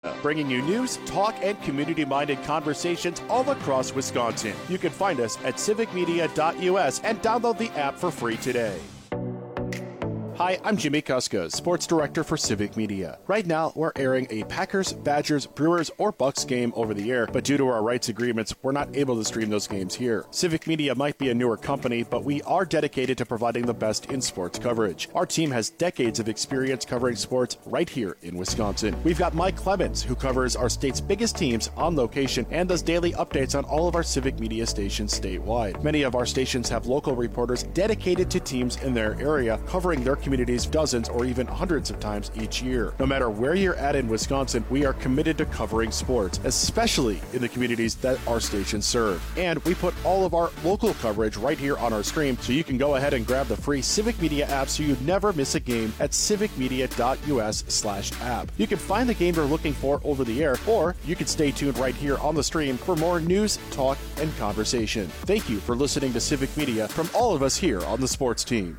Bringing you news, talk, and community-minded conversations all across Wisconsin. You can find us at civicmedia.us and download the app for free today. Hi, I'm Jimmy Kuska, Sports Director for Civic Media. Right now, we're airing a Packers, Badgers, Brewers, or Bucks game over the air, but due to our rights agreements, we're not able to stream those games here. Civic Media might be a newer company, but we are dedicated to providing the best in sports coverage. Our team has decades of experience covering sports right here in Wisconsin. We've got Mike Clemens, who covers our state's biggest teams on location and does daily updates on all of our Civic Media stations statewide. Many of our stations have local reporters dedicated to teams in their area, covering their communities dozens or even hundreds of times each year. No matter where you're at in Wisconsin, we are committed to covering sports, especially in the communities that our stations serve. And we put all of our local coverage right here on our stream, so you can go ahead and grab the free Civic Media app so you never miss a game at civicmedia.us/app. You can find the game you're looking for over the air, or you can stay tuned right here on the stream for more news, talk, and conversation. Thank you for listening to Civic Media from all of us here on the sports team.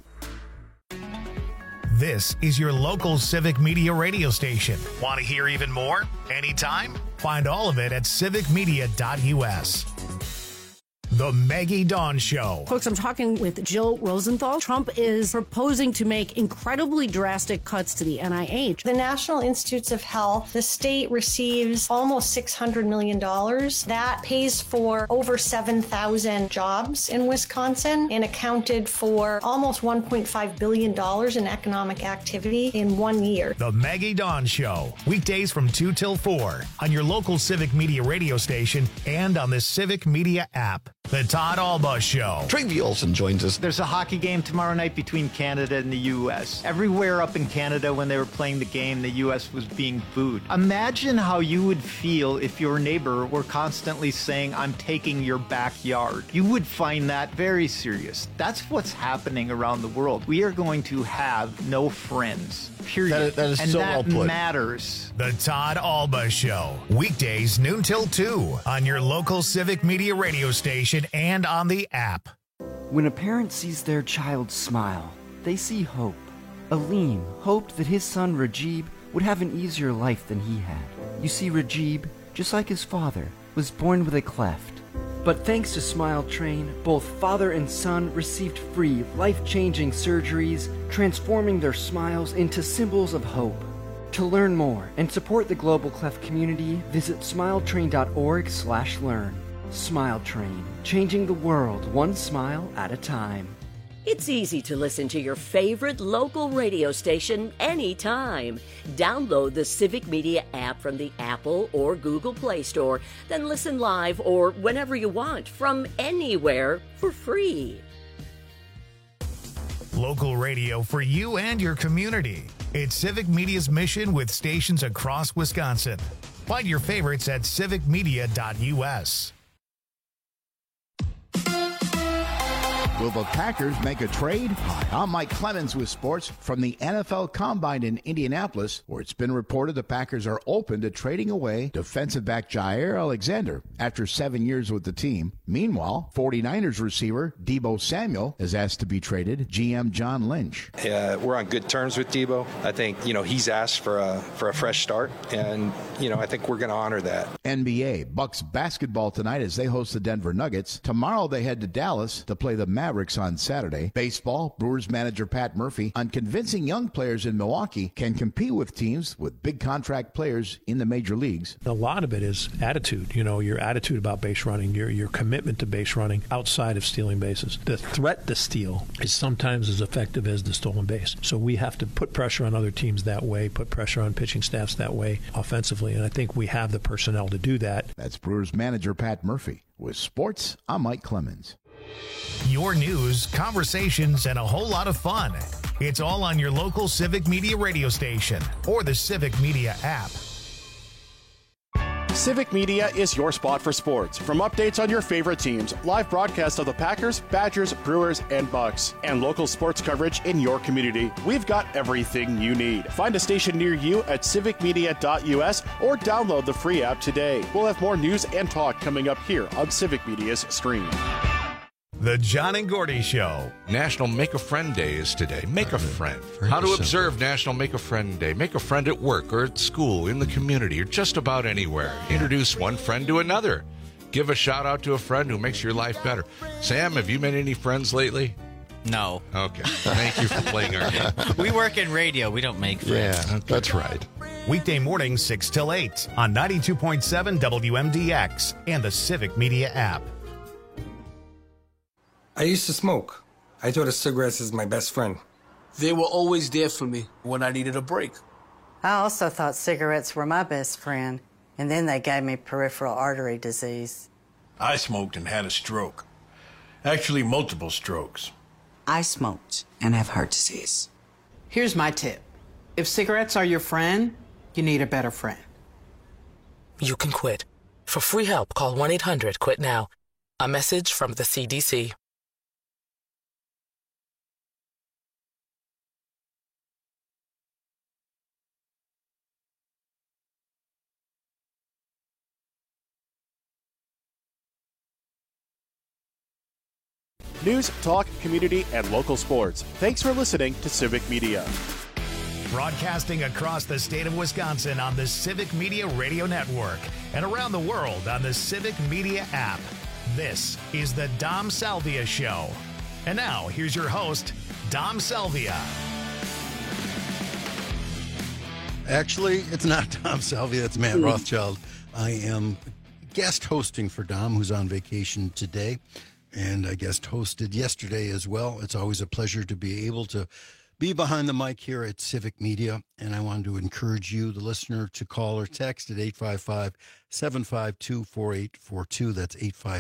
This is your local Civic Media radio station. Want to hear even more? Anytime? Find all of it at civicmedia.us. The Maggie Dawn Show. Folks, I'm talking with Jill Rosenthal. Trump is proposing to make incredibly drastic cuts to the NIH. The National Institutes of Health, the state receives almost $600 million. That pays for over 7,000 jobs in Wisconsin and accounted for almost $1.5 billion in economic activity in 1 year. The Maggie Dawn Show. Weekdays from 2 till 4 on your local Civic Media radio station and on the Civic Media app. The Todd Alba Show. Trygve Olsen joins us. There's a hockey game tomorrow night between Canada and the U.S. Everywhere up in Canada when they were playing the game, the U.S. was being booed. Imagine how you would feel if your neighbor were constantly saying, "I'm taking your backyard." You would find that very serious. That's what's happening around the world. We are going to have no friends. Period. That is and so that well put. matters. The Todd Alba Show. Weekdays noon till 2 on your local Civic Media radio station and on the app. When a parent sees their child smile, they see hope. Aleem hoped that his son Rajib would have an easier life than he had. You see, Rajib, just like his father, was born with a cleft. But thanks to Smile Train, both father and son received free, life-changing surgeries, transforming their smiles into symbols of hope. To learn more and support the Global Cleft community, visit smiletrain.org/learn. Smile Train, changing the world one smile at a time. It's easy to listen to your favorite local radio station anytime. Download the Civic Media app from the Apple or Google Play Store, then listen live or whenever you want from anywhere for free. Local radio for you and your community. It's Civic Media's mission with stations across Wisconsin. Find your favorites at civicmedia.us. Will the Packers make a trade? Hi, I'm Mike Clemens with sports from the NFL Combine in Indianapolis, where it's been reported the Packers are open to trading away defensive back Jair Alexander after 7 years with the team. Meanwhile, 49ers receiver Deebo Samuel is asked to be traded. GM John Lynch. We're on good terms with Deebo. I think, he's asked for a fresh start, and, I think we're going to honor that. NBA, Bucks basketball tonight as they host the Denver Nuggets. Tomorrow they head to Dallas to play the Mavericks on Saturday. Baseball, Brewers manager Pat Murphy on convincing young players in Milwaukee can compete with teams with big contract players in the major leagues. A lot of it is attitude, your attitude about base running, your commitment to base running outside of stealing bases. The threat to steal is sometimes as effective as the stolen base. So we have to put pressure on other teams that way, put pressure on pitching staffs that way offensively, and I think we have the personnel to do that. That's Brewers manager Pat Murphy. With sports, I'm Mike Clemens. Your news, conversations, and a whole lot of fun. It's all on your local Civic Media radio station or the Civic Media app. Civic Media is your spot for sports. From updates on your favorite teams, live broadcasts of the Packers, Badgers, Brewers, and Bucks, and local sports coverage in your community, we've got everything you need. Find a station near you at civicmedia.us or download the free app today. We'll have more news and talk coming up here on Civic Media's stream. The John and Gordy Show. National Make a Friend Day is today. Make a friend. How to observe National Make a Friend Day. Make a friend at work or at school, in the community, or just about anywhere. Introduce one friend to another. Give a shout out to a friend who makes your life better. Sam, have you made any friends lately? No. Okay. Thank you for playing our game. We work in radio. We don't make friends. Yeah, that's right. Weekday mornings 6 till 8 on 92.7 WMDX and the Civic Media app. I used to smoke. I thought of cigarettes as my best friend. They were always there for me when I needed a break. I also thought cigarettes were my best friend, and then they gave me peripheral artery disease. I smoked and had a stroke. Actually, multiple strokes. I smoked and have heart disease. Here's my tip. If cigarettes are your friend, you need a better friend. You can quit. For free help, call 1-800-QUIT-NOW. A message from the CDC. News, talk, community, and local sports. Thanks for listening to Civic Media. Broadcasting across the state of Wisconsin on the Civic Media Radio Network and around the world on the Civic Media app. This is the Dom Salvia Show. And now, here's your host, Dom Salvia. Actually, it's not Dom Salvia, it's Matt Rothschild. I am guest hosting for Dom, who's on vacation today. And I guest hosted yesterday as well. It's always a pleasure to be able to be behind the mic here at Civic Media. And I wanted to encourage you, the listener, to call or text at 855-752-4842. That's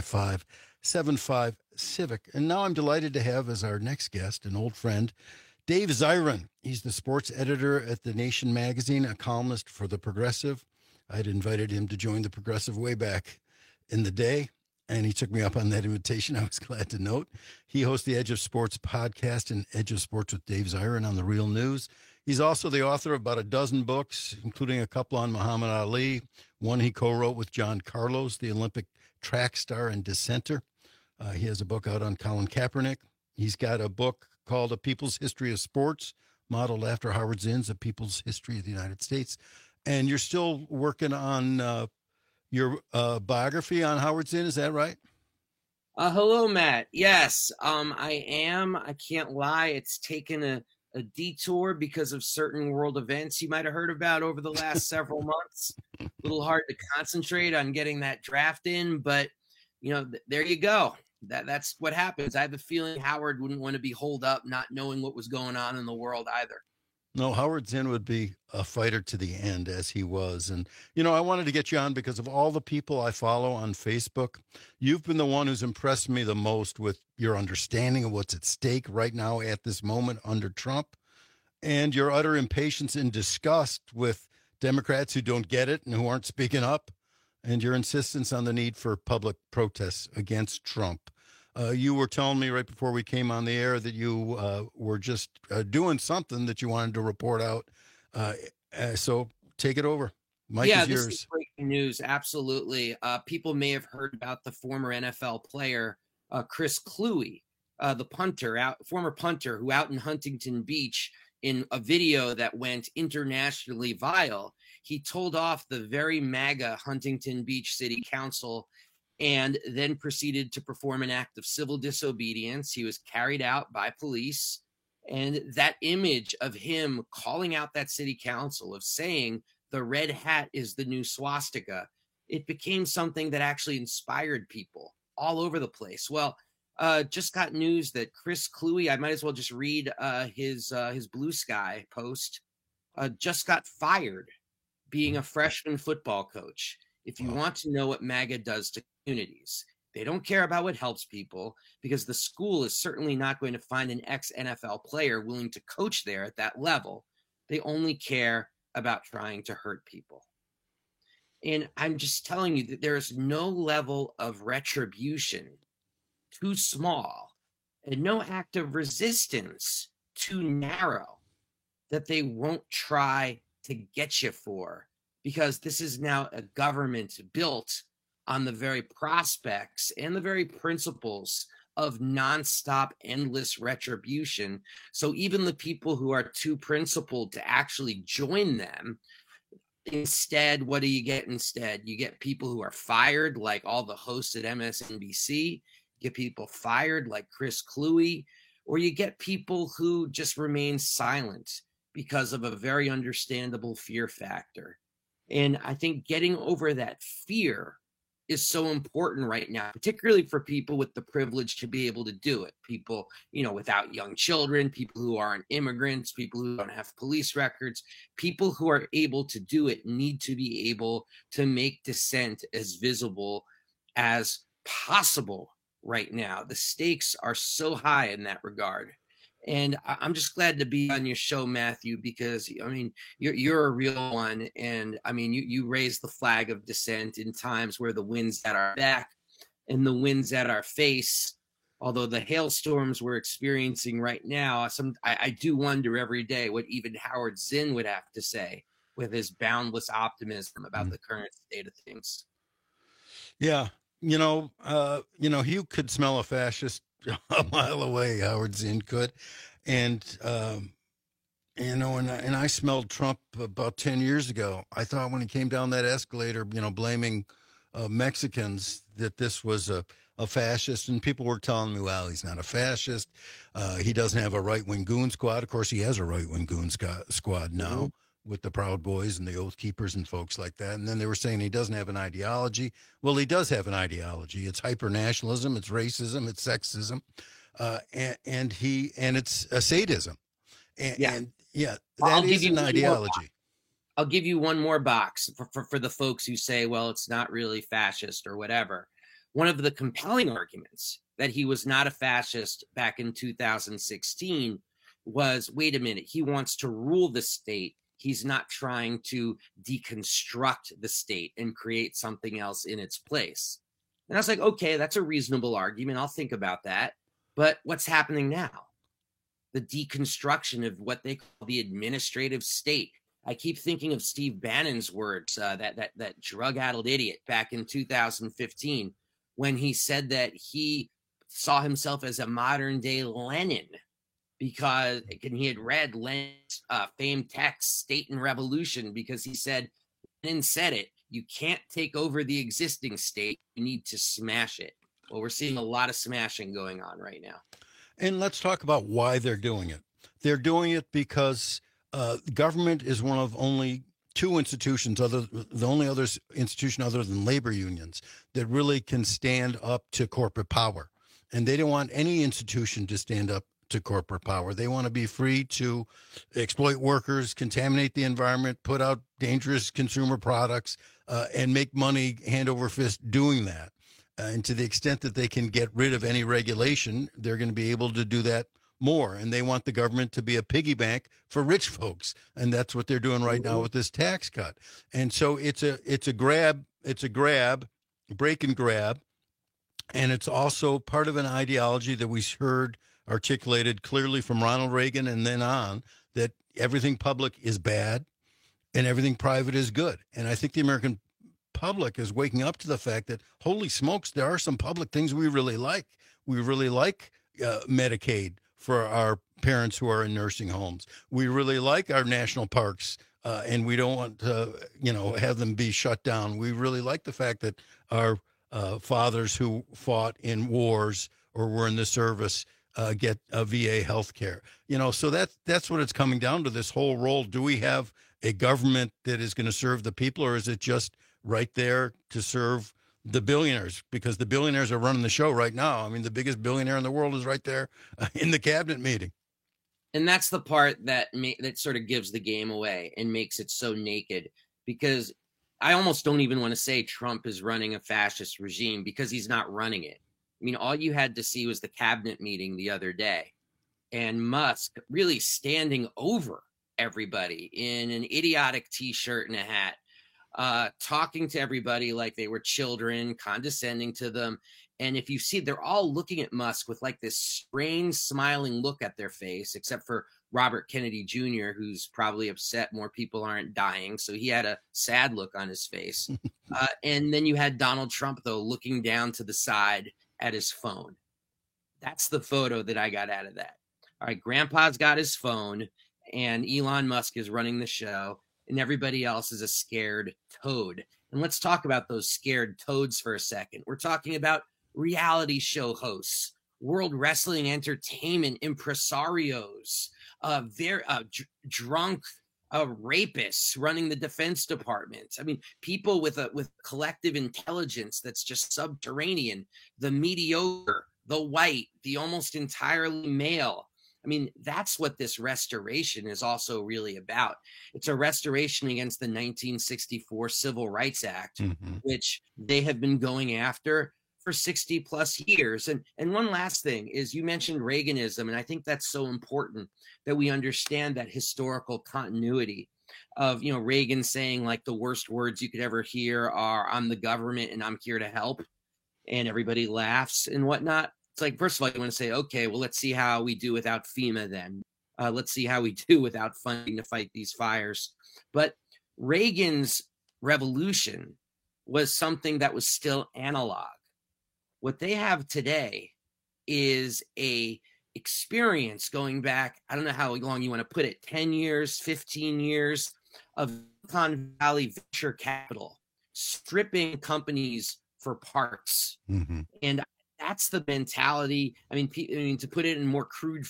855-75-CIVIC. And now I'm delighted to have as our next guest an old friend, Dave Zirin. He's the sports editor at The Nation magazine, a columnist for The Progressive. I'd invited him to join The Progressive way back in the day, and he took me up on that invitation. I was glad to note. He hosts the Edge of Sports podcast and Edge of Sports with Dave Zirin on The Real News. He's also the author of about a dozen books, including a couple on Muhammad Ali. One he co-wrote with John Carlos, the Olympic track star and dissenter. He has a book out on Colin Kaepernick. He's got a book called A People's History of Sports, modeled after Howard Zinn's A People's History of the United States. And you're still working on your biography on Howard Zinn, is that right? Hello, Matt. Yes, I am. I can't lie. It's taken a detour because of certain world events you might have heard about over the last several months. A little hard to concentrate on getting that draft in, but, you know, there you go. That's what happens. I have a feeling Howard wouldn't want to be holed up not knowing what was going on in the world either. No, Howard Zinn would be a fighter to the end, as he was. And, you know, I wanted to get you on because of all the people I follow on Facebook. You've been the one who's impressed me the most with your understanding of what's at stake right now at this moment under Trump, and your utter impatience and disgust with Democrats who don't get it and who aren't speaking up, and your insistence on the need for public protests against Trump. You were telling me right before we came on the air that you were just doing something that you wanted to report out. So take it over. Mike is yours. This is breaking news. Absolutely. People may have heard about the former NFL player, Chris Kluwe, the former punter who out in Huntington Beach in a video that went internationally viral, he told off the very MAGA Huntington Beach City Council and then proceeded to perform an act of civil disobedience. He was carried out by police. And that image of him calling out that city council, of saying the red hat is the new swastika, it became something that actually inspired people all over the place. Well, just got news that Chris Kluwe, I might as well just read his Blue Sky post, just got fired being a freshman football coach. If you want to know what MAGA does to communities, they don't care about what helps people, because the school is certainly not going to find an ex-NFL player willing to coach there at that level. They only care about trying to hurt people. And I'm just telling you that there is no level of retribution too small and no act of resistance too narrow that they won't try to get you for, because this is now a government built on the very prospects and the very principles of nonstop, endless retribution. So even the people who are too principled to actually join them, instead, what do you get instead? You get people who are fired, like all the hosts at MSNBC, get people fired like Chris Cluey, or you get people who just remain silent because of a very understandable fear factor. And I think getting over that fear is so important right now, particularly for people with the privilege to be able to do it. People, without young children, people who aren't immigrants, people who don't have police records, people who are able to do it need to be able to make dissent as visible as possible right now. The stakes are so high in that regard. And I'm just glad to be on your show, Matthew, because, you're a real one. And, you raise the flag of dissent in times where the wind's at our back and the wind's at our face. Although the hailstorms we're experiencing right now, I do wonder every day what even Howard Zinn would have to say with his boundless optimism about the current state of things. Yeah. You could smell a fascist a mile away, Howard Zinn could. And I smelled Trump about 10 years ago. I thought when he came down that escalator, blaming Mexicans, that this was a fascist. And people were telling me, well, he's not a fascist. He doesn't have a right-wing goon squad. Of course, he has a right-wing goon squad now with the Proud Boys and the Oath Keepers and folks like that. And then they were saying he doesn't have an ideology. Well, he does have an ideology. It's hyper-nationalism, it's racism, it's sexism, and it's a sadism. And that is an ideology. I'll give you one more box for the folks who say, well, it's not really fascist or whatever. One of the compelling arguments that he was not a fascist back in 2016 was, wait a minute, he wants to rule the state. He's not trying to deconstruct the state and create something else in its place. And I was like, okay, that's a reasonable argument. I'll think about that. But what's happening now? The deconstruction of what they call the administrative state. I keep thinking of Steve Bannon's words, that drug-addled idiot back in 2015, when he said that he saw himself as a modern-day Lenin, because he had read Lenin's famed text, State and Revolution, because he said, Lenin said it, you can't take over the existing state, you need to smash it. Well, we're seeing a lot of smashing going on right now. And let's talk about why they're doing it. They're doing it because government is one of only two institutions, the only other institution other than labor unions, that really can stand up to corporate power. And they don't want any institution to stand up to corporate power. They want to be free to exploit workers, contaminate the environment, put out dangerous consumer products, and make money hand over fist doing that. And to the extent that they can get rid of any regulation, they're going to be able to do that more. And they want the government to be a piggy bank for rich folks. And that's what they're doing right now with this tax cut. And so it's a grab, break and grab. And it's also part of an ideology that we heard articulated clearly from Ronald Reagan and then on, that everything public is bad and everything private is good. And I think the American public is waking up to the fact that, holy smokes, there are some public things we really like. We really like Medicaid for our parents who are in nursing homes. We really like our national parks, and we don't want to, have them be shut down. We really like the fact that our fathers who fought in wars or were in the service get VA health care. So that's what it's coming down to, this whole role. Do we have a government that is going to serve the people, or is it just right there to serve the billionaires? Because the billionaires are running the show right now. I mean, the biggest billionaire in the world is right there in the cabinet meeting. And that's the part that sort of gives the game away and makes it so naked, because I almost don't even want to say Trump is running a fascist regime, because he's not running it. I mean, all you had to see was the cabinet meeting the other day, and Musk really standing over everybody in an idiotic T-shirt and a hat, talking to everybody like they were children, condescending to them. And if you see, they're all looking at Musk with like this strange smiling look at their face, except for Robert Kennedy Jr., who's probably upset more people aren't dying. So he had a sad look on his face. And then you had Donald Trump, though, looking down to the side at his phone. That's the photo that I got out of that. All right, Grandpa's got his phone, and Elon Musk is running the show, and everybody else is a scared toad. And let's talk about those scared toads for a second. We're talking about reality show hosts, World Wrestling Entertainment impresarios, drunk rapists running the Defense Department. I mean, people with collective intelligence that's just subterranean, the mediocre, the white, the almost entirely male. I mean, that's what this restoration is also really about. It's a restoration against the 1964 Civil Rights Act, which they have been going after for 60 plus years. And one last thing is, you mentioned Reaganism, and I think that's so important that we understand that historical continuity of, you know, Reagan saying like the worst words you could ever hear are, "I'm the government and I'm here to help," and everybody laughs and whatnot. It's like, first of all, you want to say, okay, well, let's see how we do without FEMA then. Let's see how we do without funding to fight these fires. But Reagan's revolution was something that was still analog. What they have today is a experience going back, I don't know how long you want to put it, 10 years, 15 years of Silicon Valley venture capital, stripping companies for parts. And that's the mentality. I mean, to put it in more crude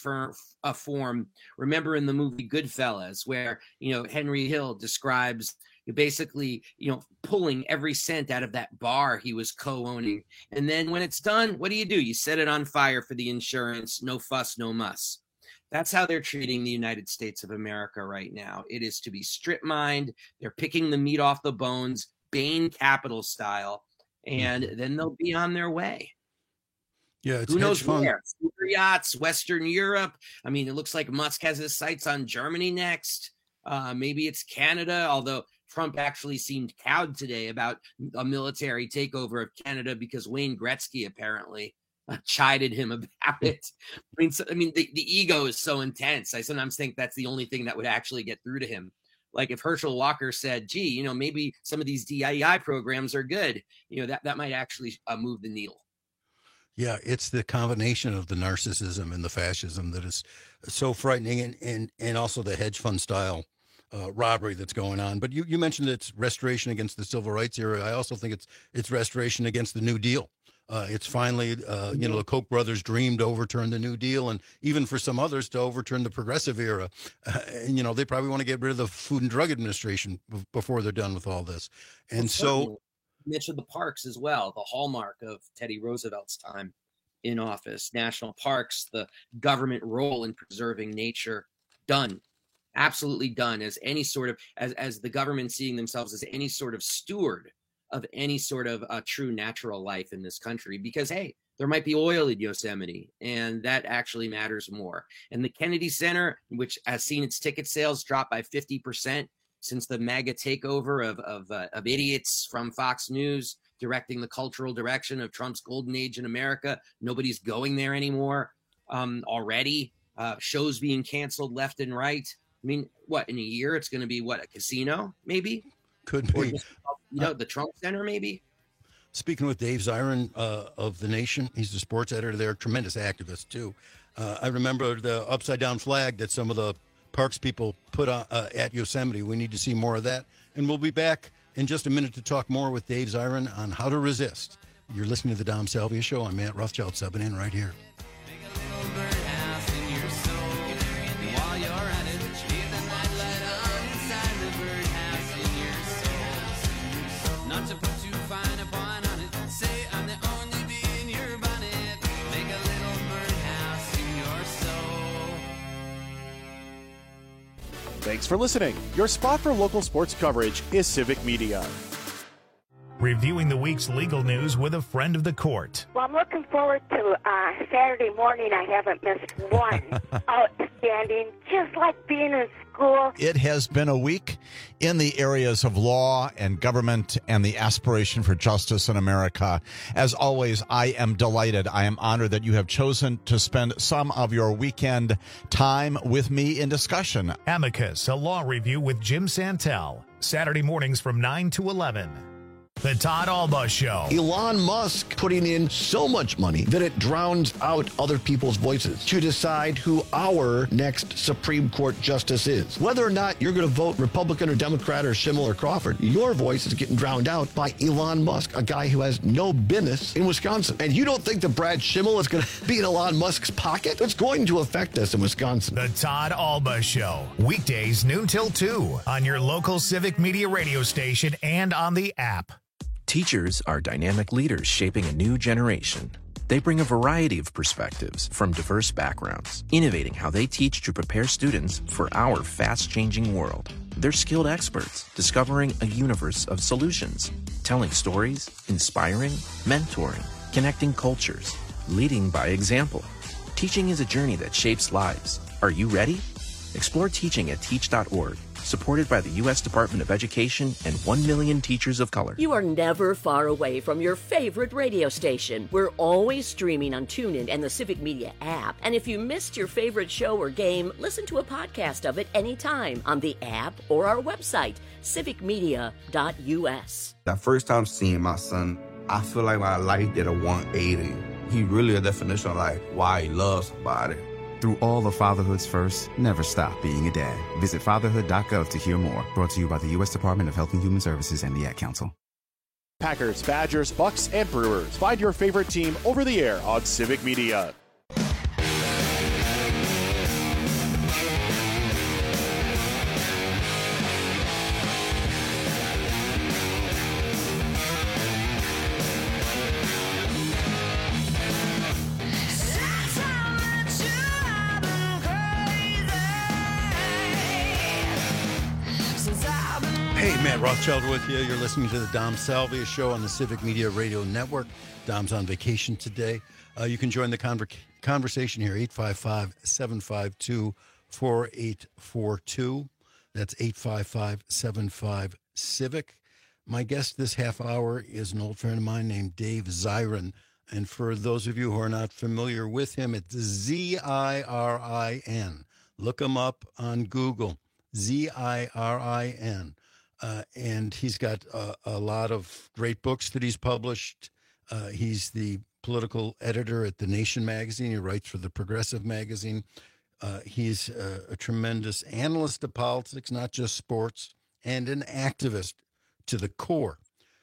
form, remember in the movie Goodfellas, where, you know, Henry Hill describes basically, you know, pulling every cent out of that bar he was co-owning. And then when it's done, what do? You set it on fire for the insurance. No fuss, no muss. That's how they're treating the United States of America right now. It is to be strip mined. They're picking the meat off the bones, Bain Capital style, and then they'll be on their way. Yeah, it's who knows where? Super yachts, Western Europe. I mean, it looks like Musk has his sights on Germany next. Maybe it's Canada, although Trump actually seemed cowed today about a military takeover of Canada because Wayne Gretzky apparently chided him about it. I mean, the ego is so intense. I sometimes think that's the only thing that would actually get through to him. Like if Herschel Walker said, gee, you know, maybe some of these DEI programs are good, you know, that might actually move the needle. Yeah, it's the combination of the narcissism and the fascism that is so frightening, and also the hedge fund style robbery that's going on. But you mentioned it's restoration against the civil rights era. I also think it's restoration against the New Deal. It's finally, you know, the Koch brothers dreamed to overturn the New Deal, and even for some others to overturn the progressive era. And, you know, they probably want to get rid of the Food and Drug Administration before they're done with all this. And so mentioned the parks as well, the hallmark of Teddy Roosevelt's time in office. National parks, the government role in preserving nature, done. Absolutely done as any sort of, as the government seeing themselves as any sort of steward of any sort of true natural life in this country. Because, hey, there might be oil in Yosemite, and that actually matters more. And the Kennedy Center, which has seen its ticket sales drop by 50%, since the MAGA takeover of idiots from Fox News directing the cultural direction of Trump's golden age in America. Nobody's going there anymore already. Shows being canceled left and right. I mean, what, in a year it's going to be, what, a casino maybe? Could be. Or just, you know, the Trump Center maybe? Speaking with Dave Zirin of The Nation, he's the sports editor there, tremendous activist too. I remember the upside down flag that some of the parks people put on, at Yosemite. We need to see more of that. And we'll be back in just a minute to talk more with Dave Zirin on how to resist. You're listening to the Dom Salvia Show. I'm Matt Rothschild, subbing in right here. Not to put too fine a point on it. Say I'm the only bee in your bonnet. Make a little birdhouse in your soul. Thanks for listening. Your spot for local sports coverage is Civic Media. Reviewing the week's legal news with a friend of the court. Well, I'm looking forward to Saturday morning. I haven't missed one. Outstanding, just like being in school. It has been a week in the areas of law and government and the aspiration for justice in America. As always, I am delighted. I am honored that you have chosen to spend some of your weekend time with me in discussion. Amicus, a law review with Jim Santel. Saturday mornings from 9 to 11. The Todd Alba Show. Elon Musk putting in so much money that it drowns out other people's voices to decide who our next Supreme Court justice is. Whether or not you're going to vote Republican or Democrat or Schimmel or Crawford, your voice is getting drowned out by Elon Musk, a guy who has no business in Wisconsin. And you don't think that Brad Schimmel is going to be in Elon Musk's pocket? It's going to affect us in Wisconsin. The Todd Alba Show. Weekdays noon till 2 on your local Civic Media radio station and on the app. Teachers are dynamic leaders shaping a new generation. They bring a variety of perspectives from diverse backgrounds, innovating how they teach to prepare students for our fast-changing world. They're skilled experts, discovering a universe of solutions, telling stories, inspiring, mentoring, connecting cultures, leading by example. Teaching is a journey that shapes lives. Are you ready? Explore teaching at teach.org. Supported by the U.S. Department of Education and 1 million teachers of color. You are never far away from your favorite radio station. We're always streaming on TuneIn and the Civic Media app. And if you missed your favorite show or game, listen to a podcast of it anytime on the app or our website, civicmedia.us. That first time seeing my son, I feel like my life did a 180. He really a definition of like why he loves somebody. Through all of fatherhood's first, never stop being a dad. Visit fatherhood.gov to hear more. Brought to you by the U.S. Department of Health and Human Services and the Ad Council. Packers, Badgers, Bucks, and Brewers. Find your favorite team over the air on Civic Media. Hey, Matt Rothschild with you. You're listening to the Dom Salvia Show on the Civic Media Radio Network. Dom's on vacation today. You can join the conversation here, 855-752-4842. That's 855-75-CIVIC. My guest this half hour is an old friend of mine named Dave Zirin. And for those of you who are not familiar with him, it's Z-I-R-I-N. Look him up on Google, Z-I-R-I-N. And he's got a lot of great books that he's published. He's the political editor at The Nation magazine. He writes for the Progressive magazine. He's a tremendous analyst of politics, not just sports, and an activist to the core.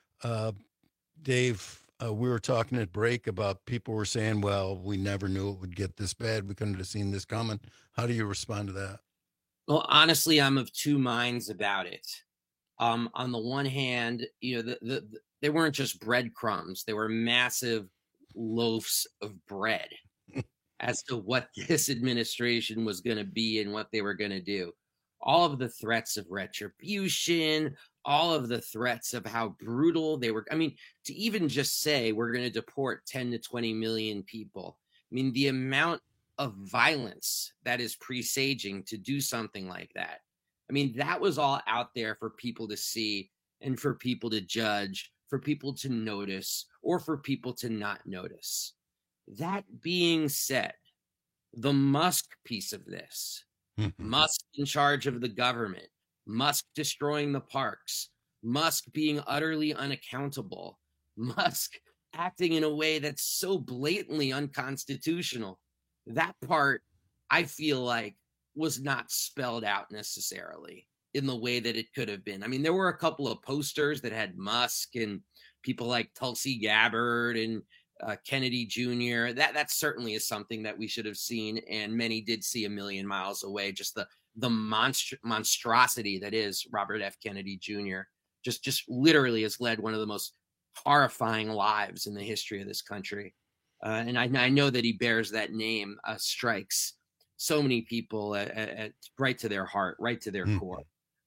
Dave, we were talking at break about people were saying, well, we never knew it would get this bad. We couldn't have seen this coming. How do you respond to that? Well, honestly, I'm of two minds about it. On the one hand, you know, they weren't just breadcrumbs; they were massive loaves of bread as to what this administration was going to be and what they were going to do. All of the threats of retribution, all of the threats of how brutal they were. I mean, to even just say we're going to deport 10 to 20 million people. I mean, the amount of violence that is presaging to do something like that. I mean, that was all out there for people to see and for people to judge, for people to notice, or for people to not notice. That being said, the Musk piece of this, Musk in charge of the government, Musk destroying the parks, Musk being utterly unaccountable, Musk acting in a way that's so blatantly unconstitutional, that part, I feel like, was not spelled out necessarily in the way that it could have been. I mean, there were a couple of posters that had Musk and people like Tulsi Gabbard and Kennedy Jr. That certainly is something that we should have seen, and many did see a million miles away. Just the monstrosity that is Robert F. Kennedy Jr. just literally has led one of the most horrifying lives in the history of this country. And I know that he bears that name, strikes so many people at right to their heart, right to their core.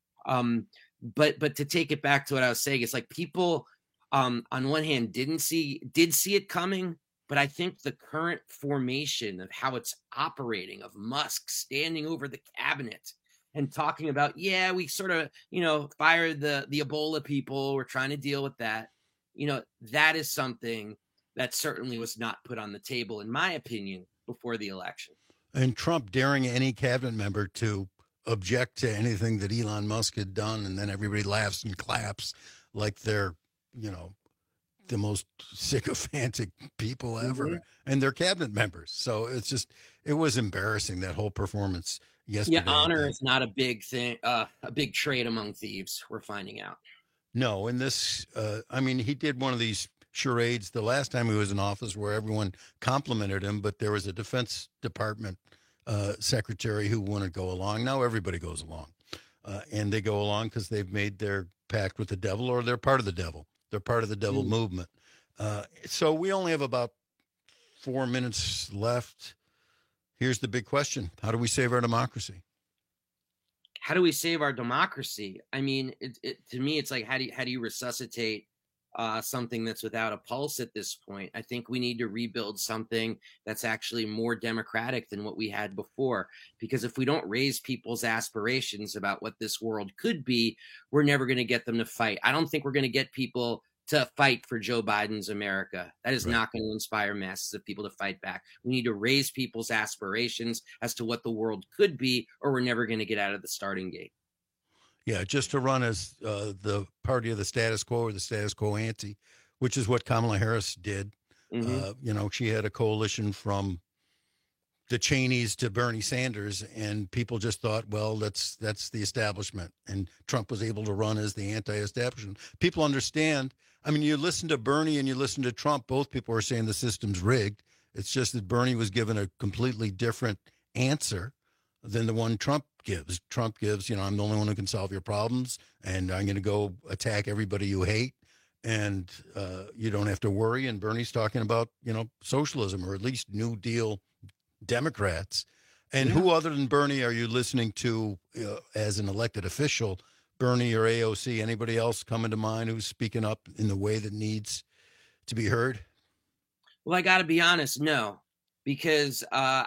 But to take it back to what I was saying, it's like people on one hand did see it coming, but I think the current formation of how it's operating, of Musk standing over the cabinet and talking about, yeah, we sort of, fired the Ebola people. We're trying to deal with that. That is something that certainly was not put on the table, in my opinion, before the election. And Trump daring any cabinet member to object to anything that Elon Musk had done, and then everybody laughs and claps like they're the most sycophantic people ever, and they're cabinet members. So it was embarrassing, that whole performance yesterday. Yeah, honor is not a big thing, a big trait among thieves, we're finding out. No, and this, he did one of these charades the last time he was in office where everyone complimented him, but there was a Defense Department secretary who wouldn't go along. Now everybody goes along, and they go along because they've made their pact with the devil, or they're part of the devil. They're part of the devil movement. So we only have about 4 minutes left. Here's the big question. How do we save our democracy? How do we save our democracy? I mean, to me, it's like, how do you resuscitate something that's without a pulse at this point? I think we need to rebuild something that's actually more democratic than what we had before. Because if we don't raise people's aspirations about what this world could be, we're never going to get them to fight. I don't think we're going to get people to fight for Joe Biden's America. That is not going to inspire masses of people to fight back. We need to raise people's aspirations as to what the world could be, or we're never going to get out of the starting gate. Yeah, just to run as the party of the status quo, or the status quo ante, which is what Kamala Harris did. She had a coalition from the Cheneys to Bernie Sanders, and people just thought, well, that's the establishment. And Trump was able to run as the anti-establishment. People understand. I mean, you listen to Bernie and you listen to Trump, both people are saying the system's rigged. It's just that Bernie was given a completely different answer than the one Trump gives. Trump gives, I'm the only one who can solve your problems, and I'm going to go attack everybody you hate, and you don't have to worry. And Bernie's talking about, socialism, or at least New Deal Democrats. And who other than Bernie are you listening to as an elected official? Bernie or AOC? Anybody else coming to mind who's speaking up in the way that needs to be heard? Well, I got to be honest, no. Because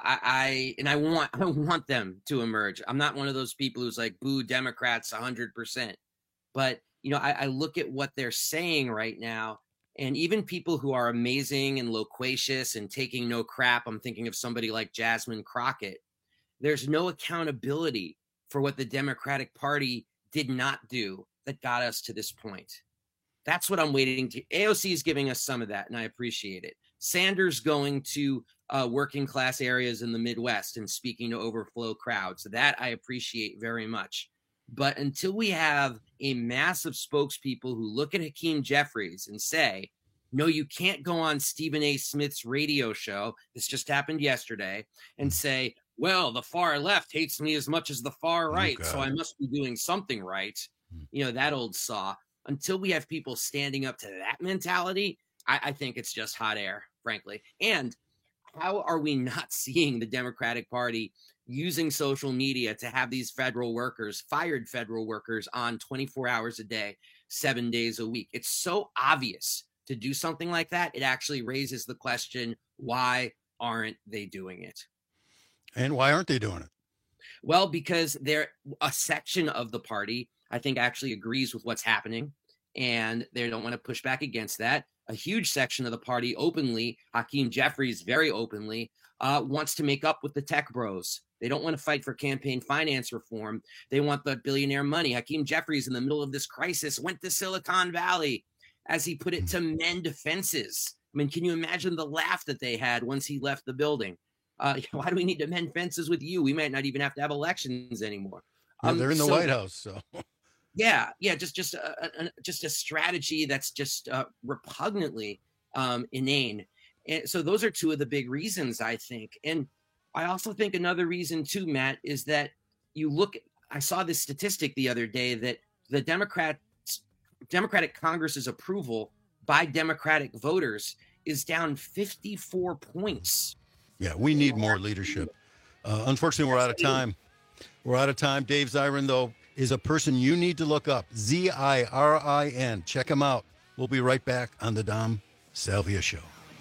I want them to emerge. I'm not one of those people who's like, boo Democrats 100%. But, I look at what they're saying right now, and even people who are amazing and loquacious and taking no crap, I'm thinking of somebody like Jasmine Crockett. There's no accountability for what the Democratic Party did not do that got us to this point. That's what I'm waiting to. AOC is giving us some of that, and I appreciate it. Sanders going to working class areas in the Midwest and speaking to overflow crowds. That I appreciate very much. But until we have a mass of spokespeople who look at Hakeem Jeffries and say, no, you can't go on Stephen A. Smith's radio show, this just happened yesterday, and say, well, the far left hates me as much as the far right, so I must be doing something right. That old saw. Until we have people standing up to that mentality, I think it's just hot air, frankly. And how are we not seeing the Democratic Party using social media to have these fired federal workers on 24 hours a day, 7 days a week? It's so obvious to do something like that. It actually raises the question, why aren't they doing it? And why aren't they doing it? Well, because a section of the party, I think, actually agrees with what's happening, and they don't want to push back against that. A huge section of the party openly, Hakeem Jeffries very openly, wants to make up with the tech bros. They don't want to fight for campaign finance reform. They want the billionaire money. Hakeem Jeffries, in the middle of this crisis, went to Silicon Valley, as he put it, to mend fences. I mean, can you imagine the laugh that they had once he left the building? Why do we need to mend fences with you? We might not even have to have elections anymore. They're in the White House, so... Yeah, just a strategy that's just repugnantly inane. And so those are two of the big reasons, I think. And I also think another reason too, Matt, is that I saw this statistic the other day that the Democratic Congress's approval by Democratic voters is down 54 points. Yeah, we need more leadership. Unfortunately, we're out of time. Dave Zirin, though, is a person you need to look up. Zirin. Check him out. We'll be right back on the Dom Salvia Show.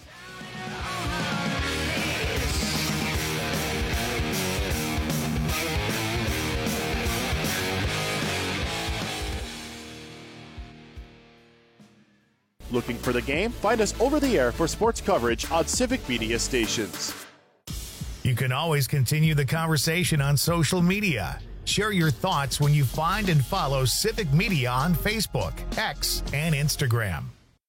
Looking for the game? Find us over the air for sports coverage on Civic Media stations. You can always continue the conversation on social media. Share your thoughts when you find and follow Civic Media on Facebook, X, and Instagram.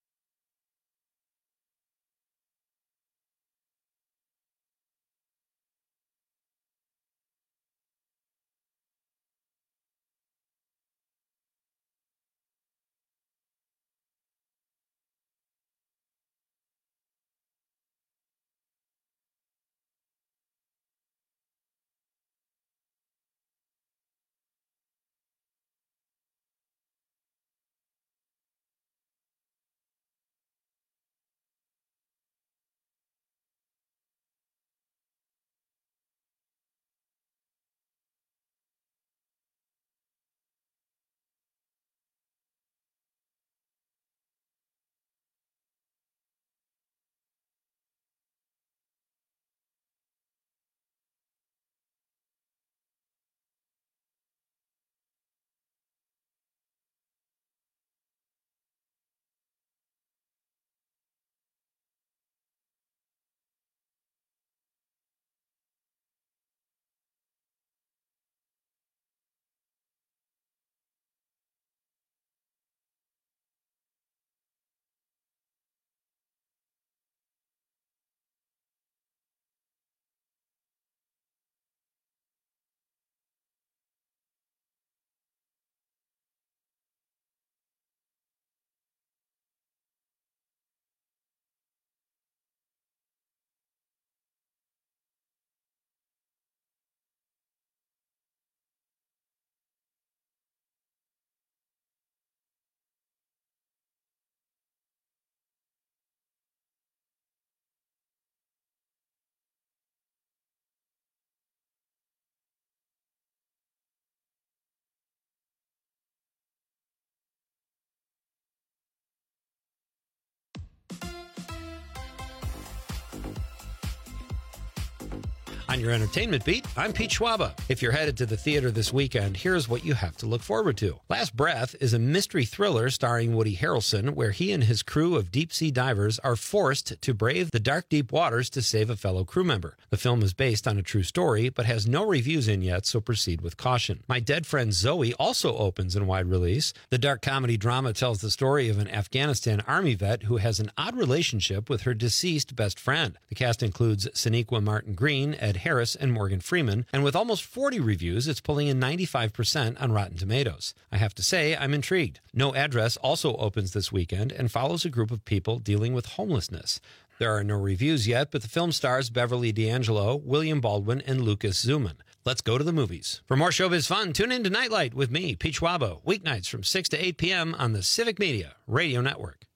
On your entertainment beat, I'm Pete Schwaba. If you're headed to the theater this weekend, here's what you have to look forward to. Last Breath is a mystery thriller starring Woody Harrelson, where he and his crew of deep-sea divers are forced to brave the dark, deep waters to save a fellow crew member. The film is based on a true story, but has no reviews in yet, so proceed with caution. My Dead Friend Zoe also opens in wide release. The dark comedy drama tells the story of an Afghanistan Army vet who has an odd relationship with her deceased best friend. The cast includes Sonequa Martin Green, Ed Harris, and Morgan Freeman, and with almost 40 reviews, it's pulling in 95% on Rotten Tomatoes. I have to say, I'm intrigued. No Address also opens this weekend and follows a group of people dealing with homelessness. There are no reviews yet, but the film stars Beverly D'Angelo, William Baldwin, and Lucas Zuman. Let's go to the movies. For more showbiz fun, tune in to Nightlight with me, Pete Schwabo, weeknights from 6 to 8 p.m. on the Civic Media Radio Network.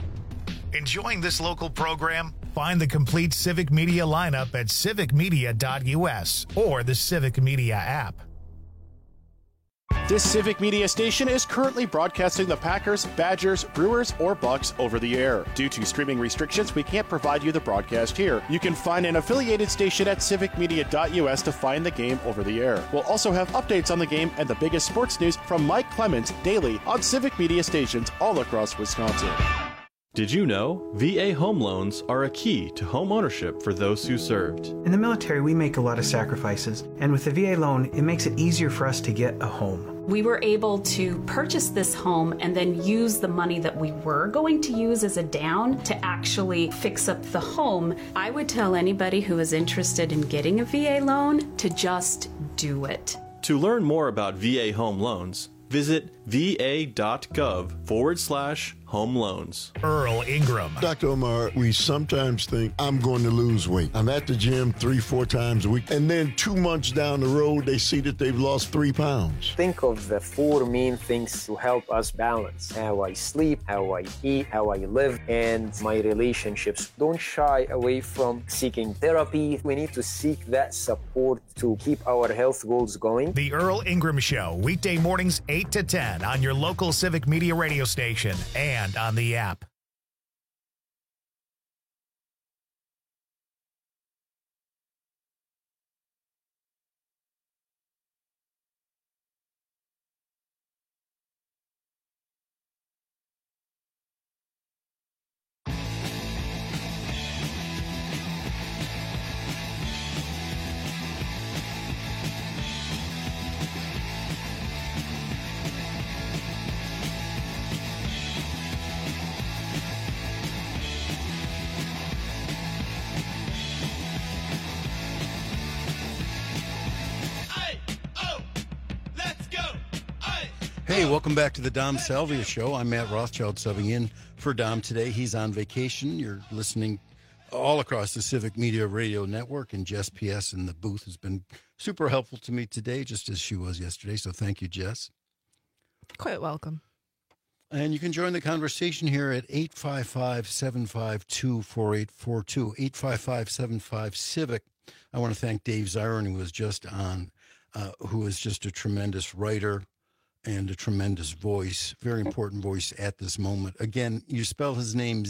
Enjoying this local program? Find the complete Civic Media lineup at civicmedia.us or the Civic Media app. This Civic Media station is currently broadcasting the Packers, Badgers, Brewers, or Bucks over the air. Due to streaming restrictions, we can't provide you the broadcast here. You can find an affiliated station at civicmedia.us to find the game over the air. We'll also have updates on the game and the biggest sports news from Mike Clemens daily on Civic Media stations all across Wisconsin. Did you know VA home loans are a key to home ownership for those who served? In the military, we make a lot of sacrifices, and with the VA loan, it makes it easier for us to get a home. We were able to purchase this home and then use the money that we were going to use as a down to actually fix up the home. I would tell anybody who is interested in getting a VA loan to just do it. To learn more about VA home loans, visit va.gov/home loans. Earl Ingram. Dr. Omar, we sometimes think I'm going to lose weight. I'm at the gym 3-4 times a week, and then 2 months down the road, they see that they've lost 3 pounds. Think of the 4 main things to help us balance: how I sleep, how I eat, how I live, and my relationships. Don't shy away from seeking therapy. We need to seek that support to keep our health goals going. The Earl Ingram Show, weekday mornings 8 to 10 on your local Civic Media radio station and on the app. Hey, welcome back to the Dom Salvia Show. I'm Matt Rothschild subbing in for Dom today. He's on vacation. You're listening all across the Civic Media Radio Network, and Jess P.S. in the booth has been super helpful to me today, just as she was yesterday. So thank you, Jess. Quite welcome. And you can join the conversation here at 855-752-4842, 855-75-CIVIC. I want to thank Dave Zirin, who was just on, who is just a tremendous writer and a tremendous voice, very important voice at this moment. Again, you spell his name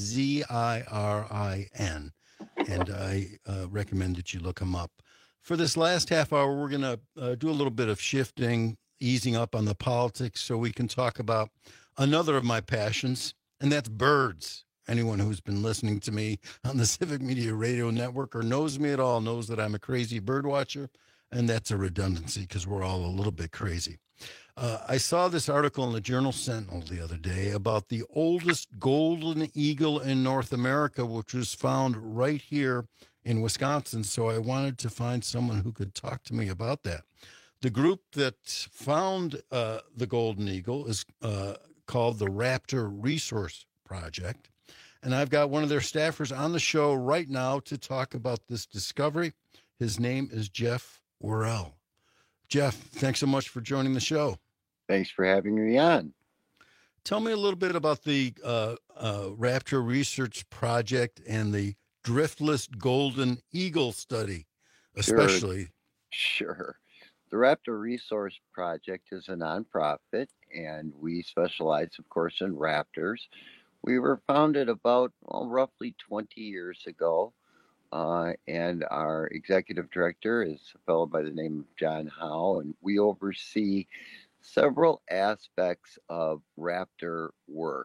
Zirin, and I recommend that you look him up. For this last half hour, we're going to do a little bit of shifting, easing up on the politics so we can talk about another of my passions, and that's birds. Anyone who's been listening to me on the Civic Media Radio Network or knows me at all knows that I'm a crazy bird watcher, and that's a redundancy because we're all a little bit crazy. I saw this article in the Journal Sentinel the other day about the oldest golden eagle in North America, which was found right here in Wisconsin. So I wanted to find someone who could talk to me about that. The group that found the golden eagle is called the Raptor Resource Project. And I've got one of their staffers on the show right now to talk about this discovery. His name is Jeff Worrell. Jeff, thanks so much for joining the show. Thanks for having me on. Tell me a little bit about the Raptor Research Project and the Driftless Golden Eagle study, especially. Sure. The Raptor Resource Project is a nonprofit, and we specialize, of course, in raptors. We were founded about roughly 20 years ago. And our executive director is a fellow by the name of John Howe, and we oversee several aspects of raptor work.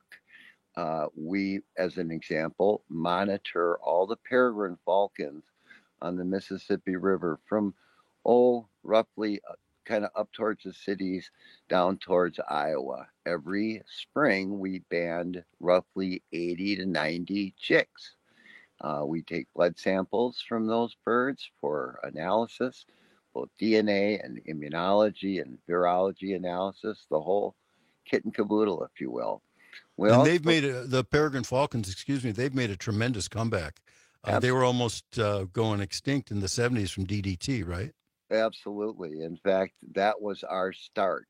We, as an example, monitor all the peregrine falcons on the Mississippi River from, roughly kind of up towards the cities down towards Iowa. Every spring, we band roughly 80 to 90 chicks. We take blood samples from those birds for analysis, both DNA and immunology and virology analysis, the whole kit and caboodle, if you will. They've made the peregrine falcons, they've made a tremendous comeback. They were almost going extinct in the 70s from DDT, right? Absolutely. In fact, that was our start.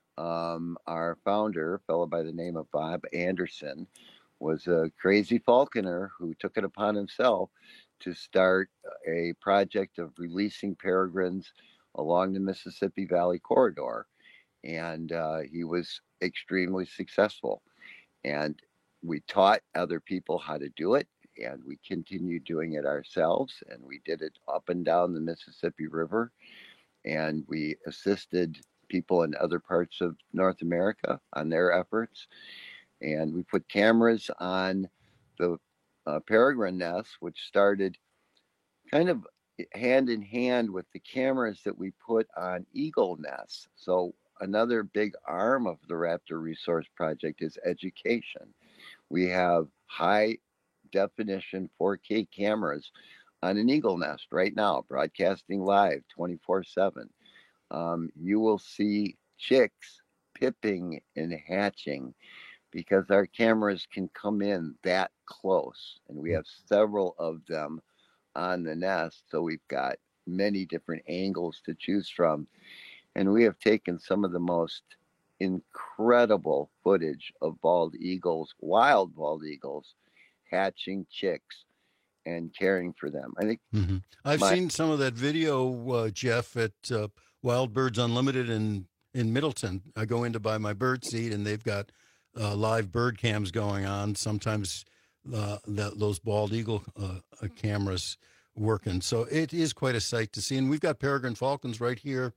Our founder, a fellow by the name of Bob Anderson, was a crazy falconer who took it upon himself to start a project of releasing peregrines along the Mississippi Valley corridor. And he was extremely successful. And we taught other people how to do it, and we continued doing it ourselves. And we did it up and down the Mississippi River. And we assisted people in other parts of North America on their efforts. And we put cameras on the peregrine nests, which started kind of hand in hand with the cameras that we put on eagle nests. So another big arm of the Raptor Resource Project is education. We have high definition 4K cameras on an eagle nest right now, broadcasting live 24/7. You will see chicks pipping and hatching because our cameras can come in that close, and we have several of them on the nest. So we've got many different angles to choose from. And we have taken some of the most incredible footage of bald eagles, wild bald eagles, hatching chicks and caring for them. I think I've seen some of that video, Jeff, at Wild Birds Unlimited in Middleton. I go in to buy my bird seed, and they've got live bird cams going on. Sometimes those bald eagle cameras working. So it is quite a sight to see. And we've got peregrine falcons right here,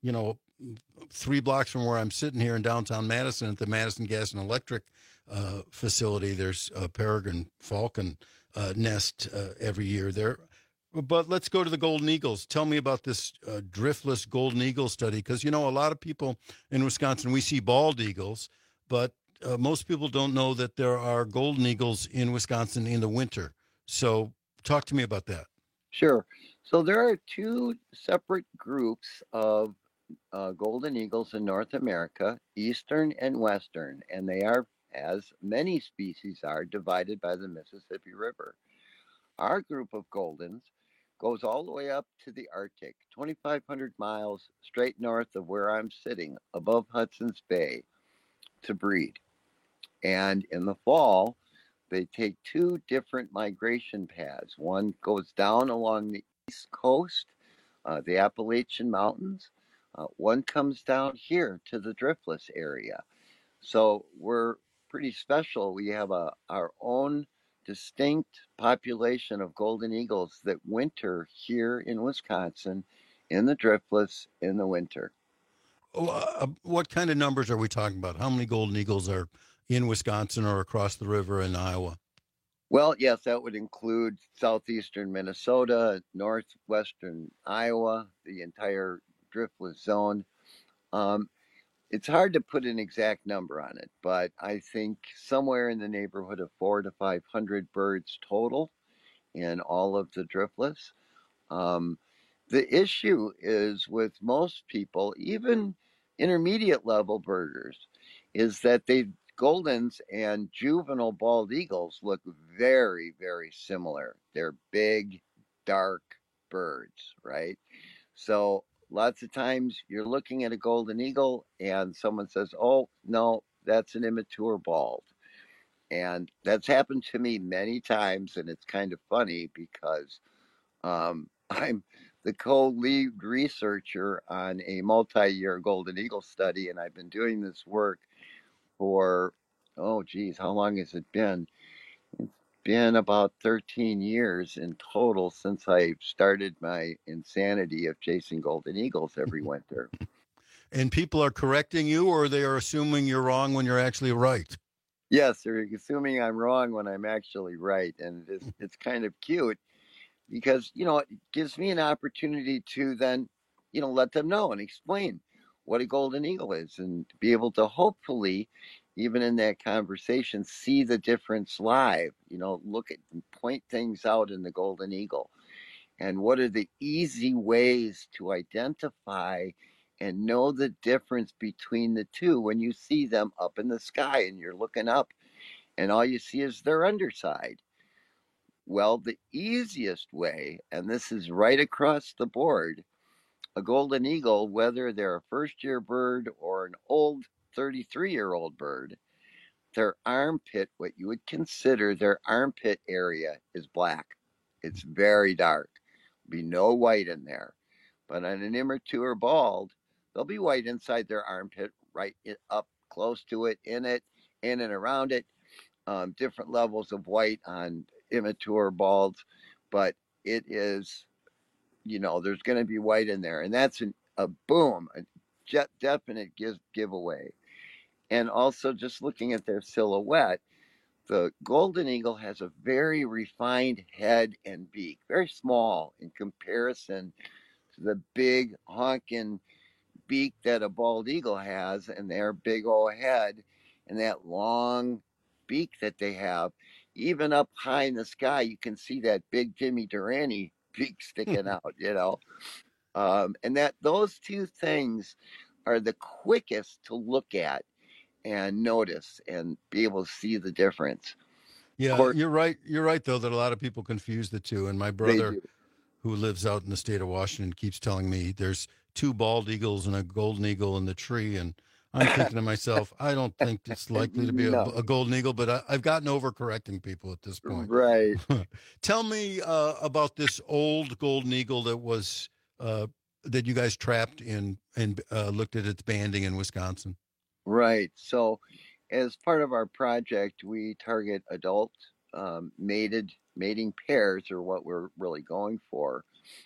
3 blocks from where I'm sitting here in downtown Madison at the Madison Gas and Electric facility. There's a peregrine falcon nest every year there. But let's go to the golden eagles. Tell me about this driftless golden eagle study, because, a lot of people in Wisconsin, we see bald eagles, but most people don't know that there are golden eagles in Wisconsin in the winter. So talk to me about that. Sure. So there are 2 separate groups of golden eagles in North America, eastern and western, and they are, as many species are, divided by the Mississippi River. Our group of Goldens goes all the way up to the Arctic, 2,500 miles straight north of where I'm sitting, above Hudson's Bay, to breed. And in the fall, they take two different migration paths. One goes down along the east coast, the Appalachian Mountains. One comes down here to the Driftless area. So we're pretty special. We have our own distinct population of golden eagles that winter here in Wisconsin in the Driftless in the winter. What kind of numbers are we talking about? How many golden eagles are in Wisconsin or across the river in Iowa? Well, yes, that would include southeastern Minnesota, northwestern Iowa, the entire driftless zone. It's hard to put an exact number on it, but I think somewhere in the neighborhood of 400 to 500 birds total in all of the driftless. The issue is with most people, even intermediate level birders, is that Goldens and juvenile bald eagles look very, very similar. They're big, dark birds, right? So lots of times you're looking at a golden eagle and someone says, oh, no, that's an immature bald. And that's happened to me many times. And it's kind of funny because I'm the co-lead researcher on a multi-year golden eagle study. And I've been doing this work for, oh, geez, how long has it been? It's been about 13 years in total since I started my insanity of chasing golden eagles every winter. And people are correcting you, or they are assuming you're wrong when you're actually right? Yes, they're assuming I'm wrong when I'm actually right. And it's kind of cute because, it gives me an opportunity to then, let them know and explain what a golden eagle is and be able to hopefully, even in that conversation, see the difference live, look at and point things out in the golden eagle. And what are the easy ways to identify and know the difference between the two when you see them up in the sky and you're looking up and all you see is their underside? Well, the easiest way, and this is right across the board, a golden eagle, whether they're a first-year bird or an old 33-year-old bird, their armpit, what you would consider their armpit area, is black. It's very dark. There'll be no white in there. But on an immature bald, there'll be white inside their armpit, right up close to it, in and around it. Different levels of white on immature balds, but it is, there's going to be white in there, and that's a definite giveaway. And also, just looking at their silhouette, the golden eagle has a very refined head and beak, very small in comparison to the big honking beak that a bald eagle has, and their big old head and that long beak that they have. Even up high in the sky, you can see that big Jimmy Durante beak sticking out, and that those two things are the quickest to look at and notice and be able to see the difference. Yeah, you're right. You're right, though, that a lot of people confuse the two. And my brother, who lives out in the state of Washington, keeps telling me there's two bald eagles and a golden eagle in the tree. And I'm thinking to myself, I don't think it's likely to be a golden eagle, but I've gotten over correcting people at this point. Right. Tell me about this old golden eagle that was that you guys trapped in and looked at its banding in Wisconsin. Right. So as part of our project, we target adult mating pairs, or what we're really going for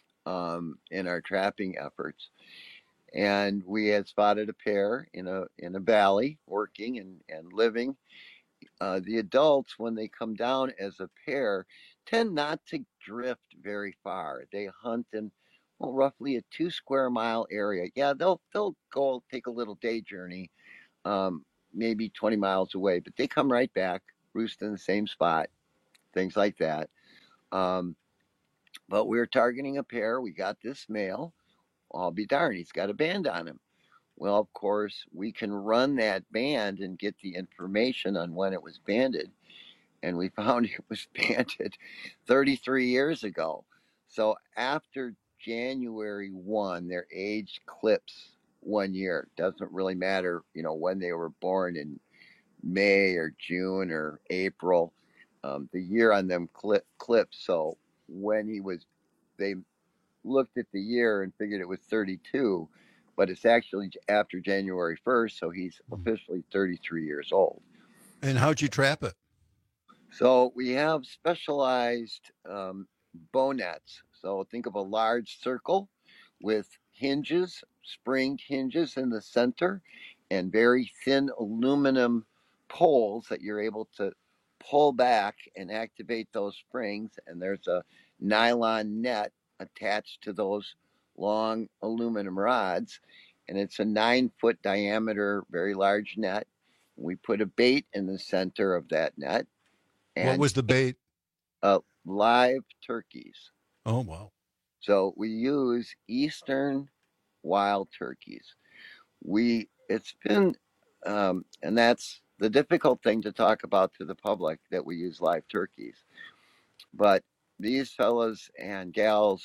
in our trapping efforts. And we had spotted a pair in a valley working and living. The adults, when they come down as a pair, tend not to drift very far. They hunt in roughly a 2 square mile area. Yeah, they'll go take a little day journey, maybe 20 miles away, but they come right back, roost in the same spot, things like that. But we're targeting a pair. We got this male. I'll be darned, he's got a band on him. Well, of course, we can run that band and get the information on when it was banded. And we found it was banded 33 years ago. So after January 1, their age clips 1 year. Doesn't really matter, when they were born in May or June or April. The year on them clips. So when they looked at the year and figured it was 32, but it's actually after January 1st, so he's officially 33 years old. And how'd you trap it? So we have specialized bow nets. So think of a large circle with hinges, springed hinges in the center, and very thin aluminum poles that you're able to pull back and activate those springs. And there's a nylon net attached to those long aluminum rods, and it's a 9-foot diameter, very large net. We put a bait in the center of that net. And what was the bait? Live turkeys. Oh, wow. So we use Eastern wild turkeys. It's been, and that's the difficult thing to talk about to the public, that we use live turkeys. But these fellas and gals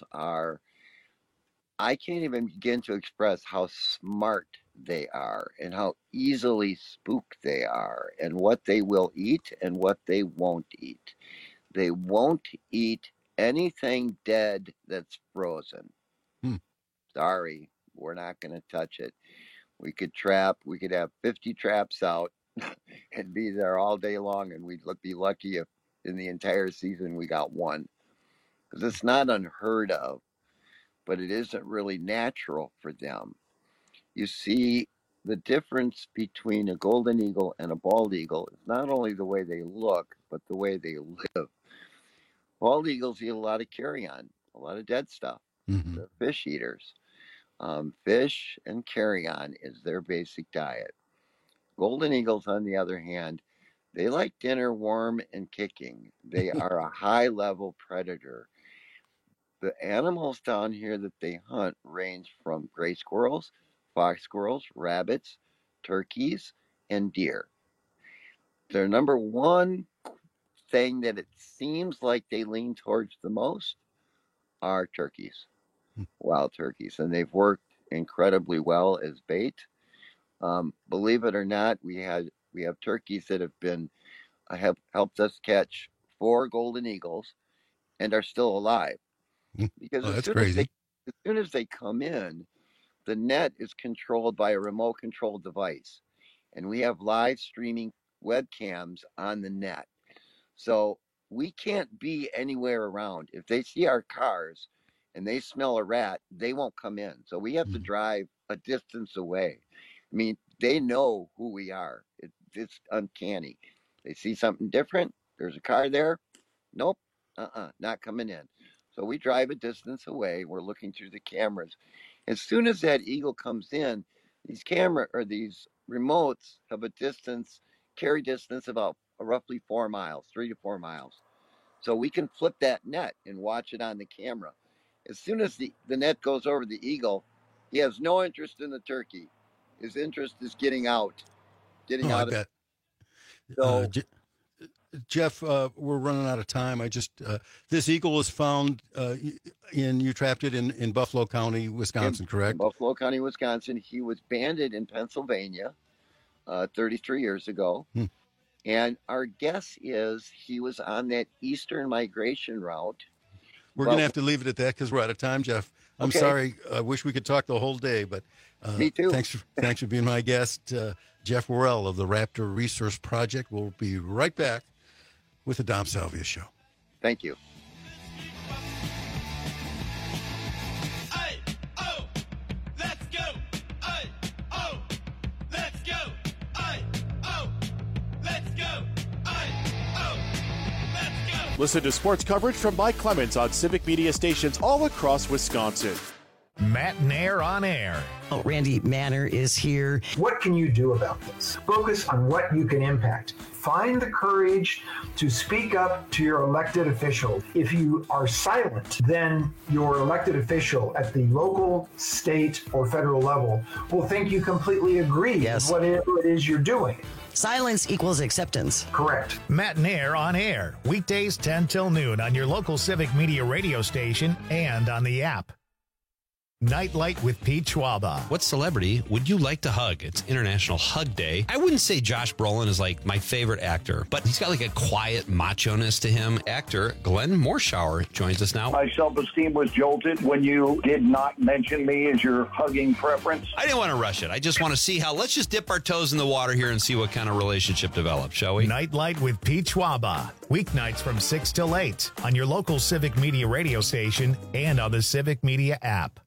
I can't even begin to express how smart they are and how easily spooked they are and what they will eat and what they won't eat. They won't eat anything dead that's frozen. Sorry, we're not going to touch it. We could have 50 traps out and be there all day long, and we'd be lucky if in the entire season we got one. Because it's not unheard of, but it isn't really natural for them. You see, the difference between a golden eagle and a bald eagle is not only the way they look, but the way they live. Bald eagles eat a lot of carrion, a lot of dead stuff. They're fish eaters. Fish and carrion is their basic diet. Golden eagles, on the other hand, they like dinner warm and kicking. They are a high-level predator. The animals down here that they hunt range from gray squirrels, fox squirrels, rabbits, turkeys, and deer. Their number one thing that it seems like they lean towards the most are turkeys, wild turkeys, and they've worked incredibly well as bait. Believe it or not, we have turkeys that have helped us catch 4 golden eagles and are still alive. Because that's crazy. As soon as they come in, the net is controlled by a remote control device, and we have live streaming webcams on the net. So we can't be anywhere around. If they see our cars and they smell a rat, they won't come in. So we have to drive a distance away. I mean, they know who we are. It's uncanny. They see something different. There's a car there. Nope. Not coming in. So we drive a distance away. We're looking through the cameras. As soon as that eagle comes in, these remotes have a carry distance about roughly 4 miles, 3 to 4 miles. So we can flip that net and watch it on the camera. As soon as the net goes over the eagle, he has no interest in the turkey. His interest is getting out. I bet. So, Jeff, we're running out of time. This eagle was found you trapped it in Buffalo County, Wisconsin, correct? In Buffalo County, Wisconsin. He was banded in Pennsylvania 33 years ago. And our guess is he was on that eastern migration route. We're going to have to leave it at that because we're out of time, Jeff. I'm sorry. I wish we could talk the whole day, but me too. Thanks for being my guest. Jeff Worrell of the Raptor Resource Project. We'll be right back with the Dom Salvia Show. Thank you. Listen to sports coverage from Mike Clemens on Civic Media stations all across Wisconsin. Matt Nair on air. Oh, Randy Manner is here. What can you do about this? Focus on what you can impact. Find the courage to speak up to your elected official. If you are silent, then your elected official at the local, state, or federal level will think you completely agree with whatever it is you're doing. Silence equals acceptance. Correct. Matt Nair on air. Weekdays 10 till noon on your local Civic Media radio station and on the app. Nightlight with Pete Schwaba. What celebrity would you like to hug? It's International Hug Day. I wouldn't say Josh Brolin is like my favorite actor, but he's got like a quiet macho-ness to him. Actor Glenn Morshower joins us now. My self-esteem was jolted when you did not mention me as your hugging preference. I didn't want to rush it. I just want to see how, let's just dip our toes in the water here and see what kind of relationship develops, shall we? Nightlight with Pete Schwaba. Weeknights from 6 till 8 on your local Civic Media radio station and on the Civic Media app.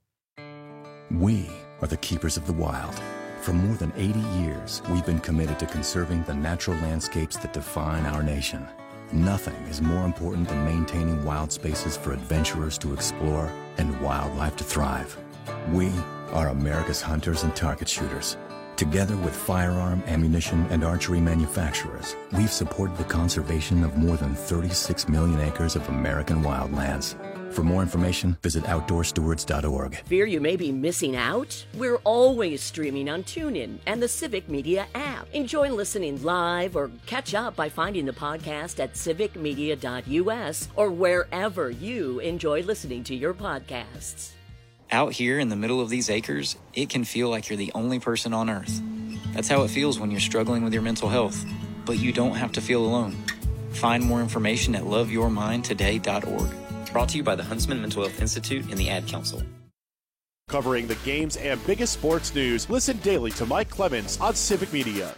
We are the keepers of the wild. For more than 80 years, we've been committed to conserving the natural landscapes that define our nation. Nothing is more important than maintaining wild spaces for adventurers to explore and wildlife to thrive. We are America's hunters and target shooters. Together with firearm, ammunition, and archery manufacturers, we've supported the conservation of more than 36 million acres of American wildlands. For more information, visit OutdoorStewards.org. Fear you may be missing out? We're always streaming on TuneIn and the Civic Media app. Enjoy listening live or catch up by finding the podcast at civicmedia.us or wherever you enjoy listening to your podcasts. Out here in the middle of these acres, it can feel like you're the only person on Earth. That's how it feels when you're struggling with your mental health. But you don't have to feel alone. Find more information at loveyourmindtoday.org. Brought to you by the Huntsman Mental Health Institute and the Ad Council. Covering the games and biggest sports news, listen daily to Mike Clemens on Civic Media.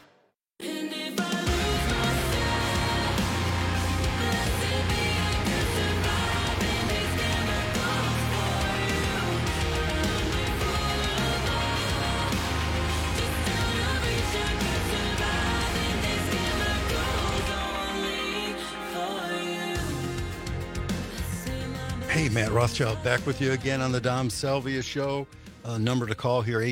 Hey, Matt Rothschild back with you again on the Dom Salvia Show. Number to call here,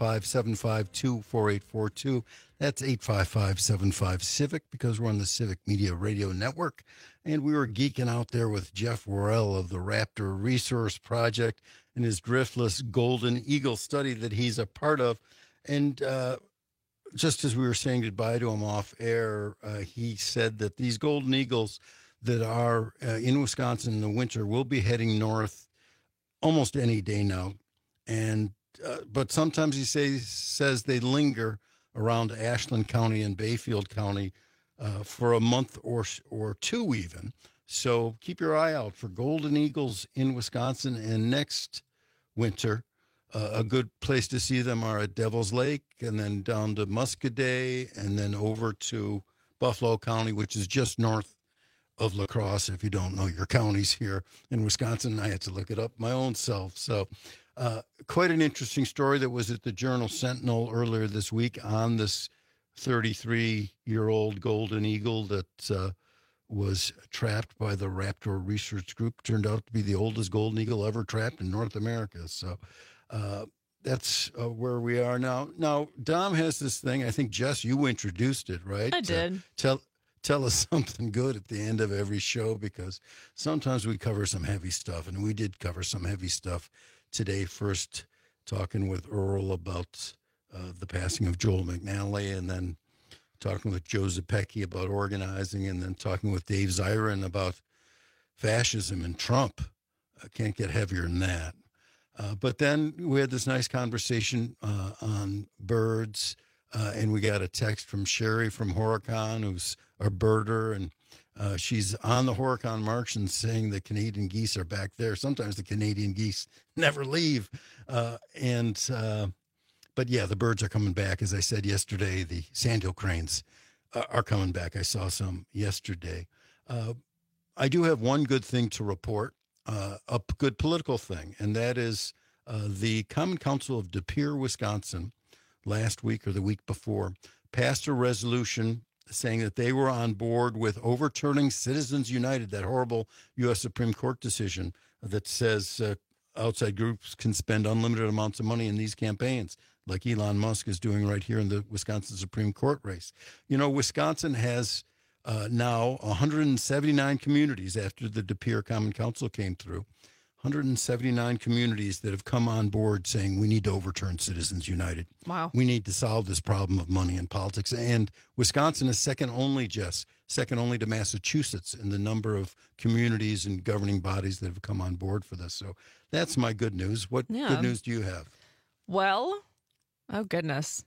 855-752-4842. That's 855-75-CIVIC because we're on the Civic Media Radio Network. And we were geeking out there with Jeff Worrell of the Raptor Resource Project and his driftless Golden Eagle study that he's a part of. And just as we were saying goodbye to him off air, he said that these Golden Eagles that are in Wisconsin in the winter will be heading north almost any day now. And but sometimes he says they linger around Ashland County and Bayfield County for a month or two even. So keep your eye out for Golden Eagles in Wisconsin. And next winter, a good place to see them are at Devil's Lake and then down to Muscoday and then over to Buffalo County, which is just north of La Crosse. If you don't know your counties here in Wisconsin, I had to look it up my own self. So quite an interesting story that was at the Journal Sentinel earlier this week on this 33-year-old Golden Eagle that was trapped by the Raptor Research Group. Turned out to be the oldest Golden Eagle ever trapped in North America. So that's where we are now. Now, Dom has this thing. I think, Jess, you introduced it, right? I did. Tell us something good at the end of every show, because sometimes we cover some heavy stuff, and we did cover some heavy stuff today. First, talking with Earl about the passing of Joel McNally, and then talking with Joe Zepecki about organizing, and then talking with Dave Zirin about fascism and Trump. I can't get heavier than that. But then we had this nice conversation on birds, and we got a text from Sherry from Horicon, who's a birder, and she's on the Horicon March and saying the Canadian geese are back there. Sometimes the Canadian geese never leave. But yeah, the birds are coming back. As I said yesterday, the sandhill cranes are coming back. I saw some yesterday. I do have one good thing to report, a good political thing, and that is the Common Council of De Pere, Wisconsin, last week or the week before, passed a resolution saying that they were on board with overturning Citizens United, that horrible U.S. Supreme Court decision that says outside groups can spend unlimited amounts of money in these campaigns, like Elon Musk is doing right here in the Wisconsin Supreme Court race. You know, Wisconsin has now 179 communities after the De Pere Common Council came through. 179 communities that have come on board saying we need to overturn Citizens United. Wow. We need to solve this problem of money in politics. And Wisconsin is second only to Massachusetts in the number of communities and governing bodies that have come on board for this. So that's my good news. What good news do you have? Well, oh goodness.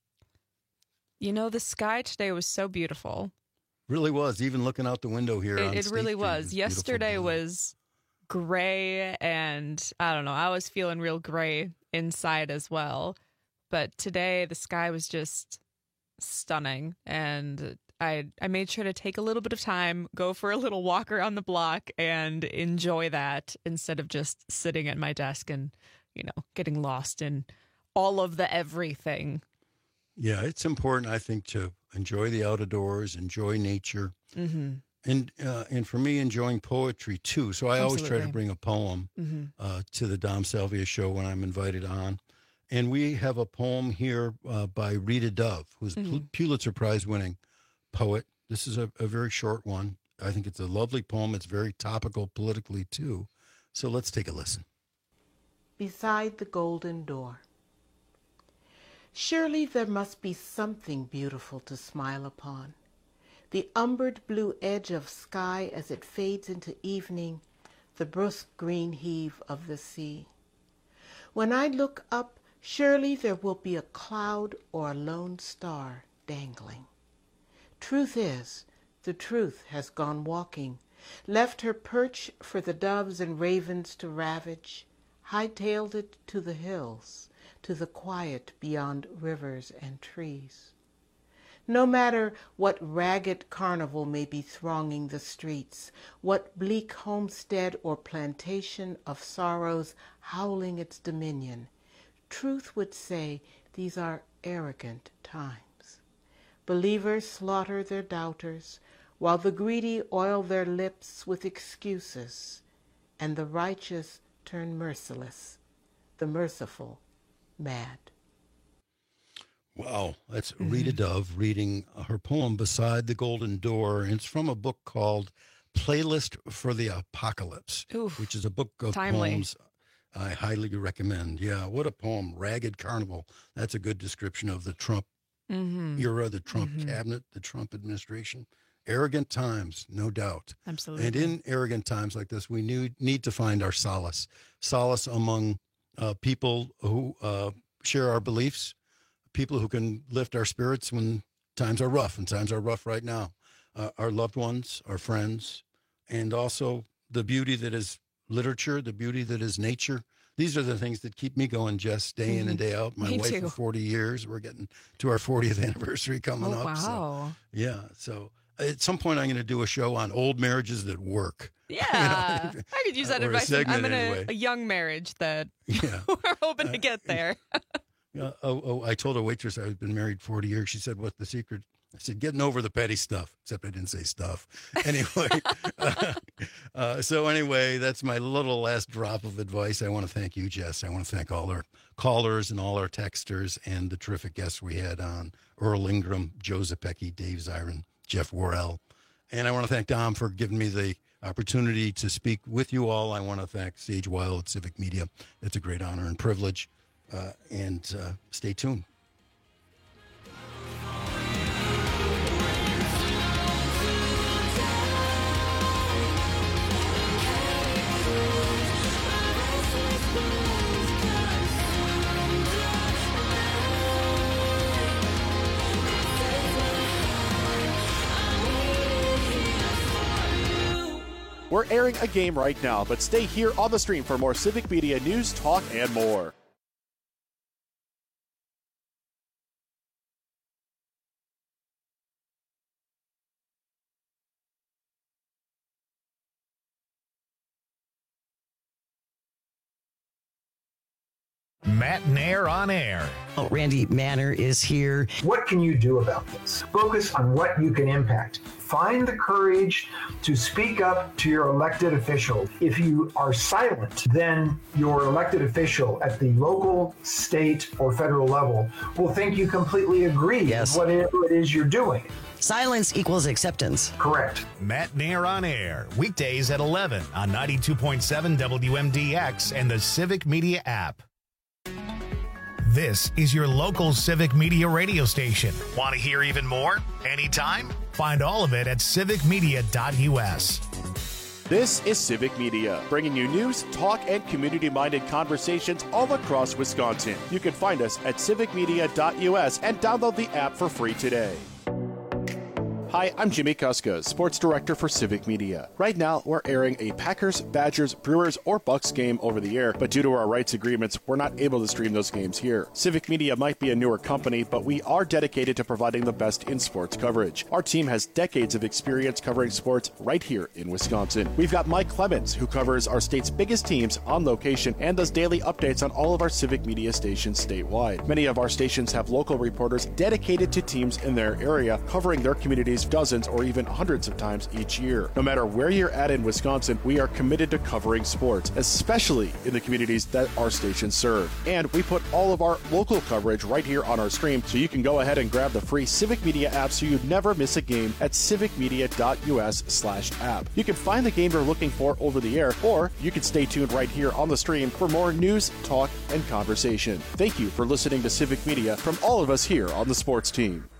You know, the sky today was so beautiful. Really was. Even looking out the window here. It really was. Yesterday was gray, and I don't know, I was feeling real gray inside as well. But today the sky was just stunning, and I made sure to take a little bit of time, go for a little walk around the block, and enjoy that instead of just sitting at my desk and, you know, getting lost in all of the everything. Yeah, it's important, I think, to enjoy the outdoors, enjoy nature. Mm-hmm. And for me, enjoying poetry, too. So I always try to bring a poem to the Dom Salvia show when I'm invited on. And we have a poem here by Rita Dove, who's Pulitzer Prize-winning poet. This is a very short one. I think it's a lovely poem. It's very topical politically, too. So let's take a listen. Beside the Golden Door. Surely there must be something beautiful to smile upon. The umbered blue edge of sky as it fades into evening, the brusque green heave of the sea. When I look up, surely there will be a cloud or a lone star dangling. Truth is, the truth has gone walking, left her perch for the doves and ravens to ravage, hightailed it to the hills, to the quiet beyond rivers and trees. No matter what ragged carnival may be thronging the streets, what bleak homestead or plantation of sorrows howling its dominion, truth would say these are arrogant times. Believers slaughter their doubters, while the greedy oil their lips with excuses, and the righteous turn merciless, the merciful mad. Wow, that's Rita Dove reading her poem Beside the Golden Door. And it's from a book called Playlist for the Apocalypse, which is a book of poems I highly recommend. Yeah, what a poem. Ragged Carnival. That's a good description of the Trump era, the Trump cabinet, the Trump administration. Arrogant times, no doubt. Absolutely. And in arrogant times like this, we need to find our solace. Solace among people who share our beliefs, people who can lift our spirits when times are rough, and times are rough right now. Our loved ones, our friends, and also the beauty that is literature, the beauty that is nature. These are the things that keep me going, Jess, day in and day out. My wife for 40 years. We're getting to our 40th anniversary coming up. Wow. So, yeah. So at some point, I'm going to do a show on old marriages that work. Yeah, I could use that advice. I'm in a young marriage that we're hoping to get there. I told a waitress I've been married 40 years. She said, "What's the secret?" I said, "Getting over the petty stuff." Except I didn't say stuff. Anyway, so anyway, that's my little last drop of advice. I want to thank you, Jess. I want to thank all our callers and all our texters and the terrific guests we had on: Earl Ingram, Joe Zepecki, Dave Zirin, Jeff Worrell. And I want to thank Dom for giving me the opportunity to speak with you all. I want to thank Sage Weil at Civic Media. It's a great honor and privilege. And stay tuned. We're airing a game right now, but stay here on the stream for more Civic Media news, talk, and more. Matt Nair on air. Oh, Randy Manner is here. What can you do about this? Focus on what you can impact. Find the courage to speak up to your elected official. If you are silent, then your elected official at the local, state, or federal level will think you completely agree with whatever it is you're doing. Silence equals acceptance. Correct. Matt Nair on air, weekdays at 11 on 92.7 WMDX and the Civic Media app. This is your local Civic Media radio station. Want to hear even more? Anytime? Find all of it at civicmedia.us. This is Civic Media, bringing you news, talk, and community-minded conversations all across Wisconsin. You can find us at civicmedia.us and download the app for free today. Hi, I'm Jimmy Kuska, Sports Director for Civic Media. Right now, we're airing a Packers, Badgers, Brewers, or Bucks game over the air, but due to our rights agreements, we're not able to stream those games here. Civic Media might be a newer company, but we are dedicated to providing the best in sports coverage. Our team has decades of experience covering sports right here in Wisconsin. We've got Mike Clemens, who covers our state's biggest teams on location and does daily updates on all of our Civic Media stations statewide. Many of our stations have local reporters dedicated to teams in their area, covering their communities dozens or even hundreds of times each year. No matter where you're at in Wisconsin, we are committed to covering sports, especially in the communities that our stations serve. And we put all of our local coverage right here on our stream, so you can go ahead and grab the free Civic Media app so you never miss a game at civicmedia.us/app. You can find the game you're looking for over the air, or you can stay tuned right here on the stream for more news, talk, and conversation. Thank you for listening to Civic Media from all of us here on the sports team.